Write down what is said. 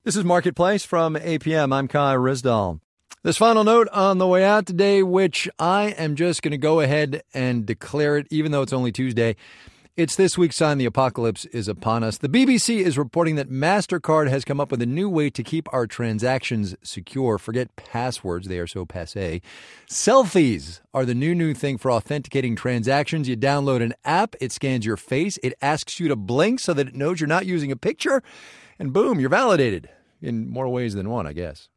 This is Marketplace from APM. I'm Kai Rizdal. This final note on the way out today, which I am just going to go ahead and declare it, even though it's only Tuesday. It's this week's sign the apocalypse is upon us. The BBC is reporting that MasterCard has come up with a new way to keep our transactions secure. Forget passwords. They are so passé. Selfies are the new thing for authenticating transactions. You download an app. It scans your face. It asks you to blink so that it knows you're not using a picture. And boom, you're validated in more ways than one, I guess.